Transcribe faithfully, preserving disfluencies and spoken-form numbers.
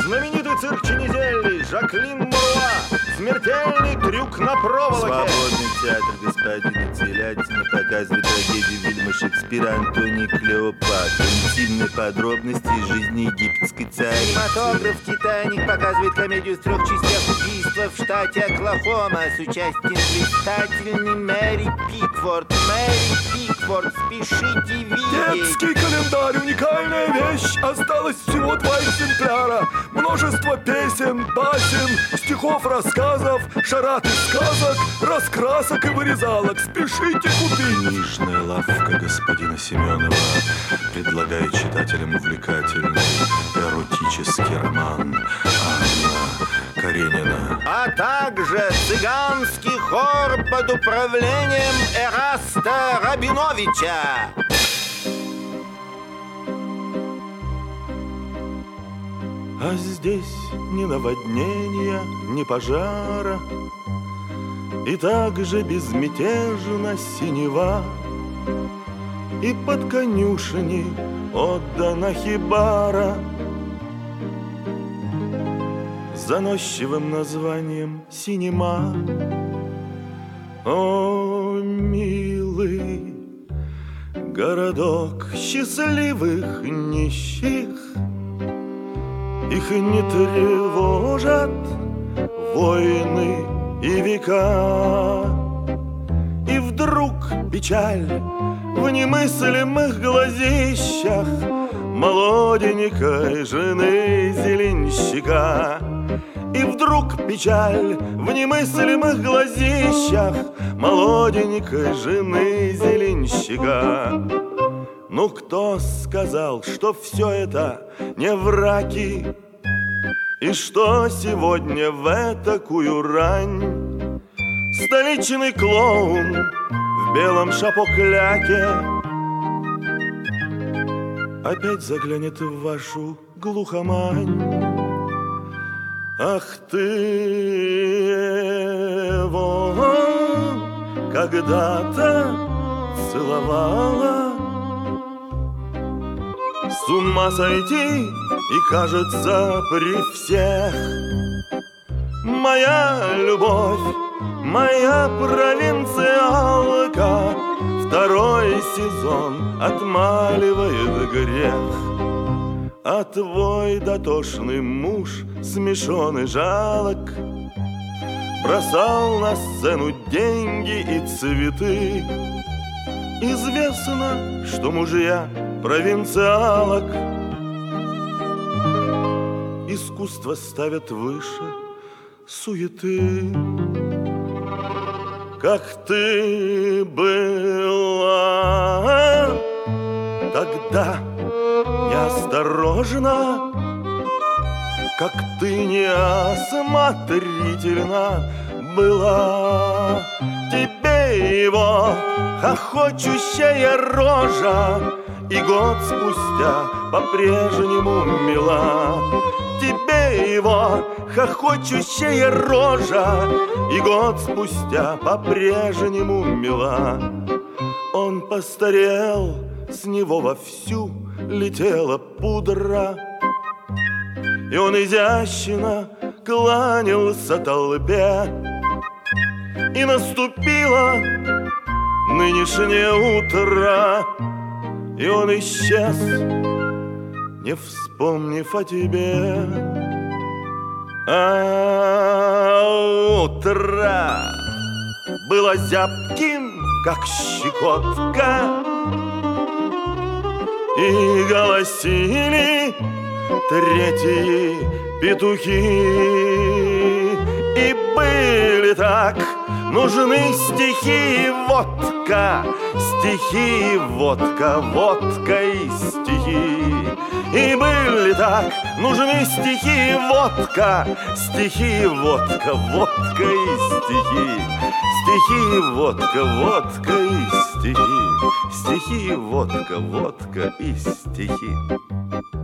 Знаменитый цирк Ченизелли, Жаклин Муруа, смертельный трюк на проволоке. Свободный театр господина Телятина показывает трагедию Вильяма Шекспира «Антоний Клеопатра». Интимные подробности из жизни египетской царицы. Кинематограф «Титаник» показывает комедию в трех частях убийства в штате Оклахома с участием блистательной Мэри Пикфорд. Мэри Пикфорд, спешите видеть. Детский календарь — уникальная вещь. Осталось всего два экземпляра. Множество песен, басен, стихов, рассказов, шарат из сказок, раскрасок и вырезалок. Спешите купить. Книжная лавка господина Семенова предлагает читателям увлекательный эротический роман Анна Каренина. А также цыганский хор под управлением Эраста Рабиновича. А здесь ни наводнения, ни пожара, и также безмятежна синева, и под конюшни отдана хибара с заносчивым названием «Синема». О, милый городок счастливых нищих, их не тревожат войны и века. И вдруг печаль в немыслимых глазищах молоденькой жены зеленщика. И вдруг печаль в немыслимых глазищах молоденькой жены зеленщика. Ну кто сказал, что все это не враки, и что сегодня в этакую рань столичный клоун в белом шапокляке опять заглянет в вашу глухомань? Ах, ты его когда-то целовала, с ума сойти и, кажется, при всех. Моя любовь, моя провинциалка второй сезон отмаливает грех. А твой дотошный муж смешон и жалок бросал на сцену деньги и цветы. Известно, что мужья провинциалок искусство ставят выше суеты. Как ты была тогда неосторожна, как ты неосмотрительна была. Тебе его хохочущая рожа и год спустя по-прежнему мила. Тебе его хохочущая рожа и год спустя по-прежнему мила. Он постарел, с него вовсю летела пудра, и он изящно кланялся толпе. И наступило нынешнее утро, и он исчез, не вспомнив о тебе. А утро было зябким, как щекотка, и голосили третьи петухи. И были так нужны стихи и водка, стихи и водка, водка и стихи. И были так нужны стихи и водка, стихи и водка, водка и стихи. Стихи и водка, водка и стихи. Стихи и водка, водка и стихи.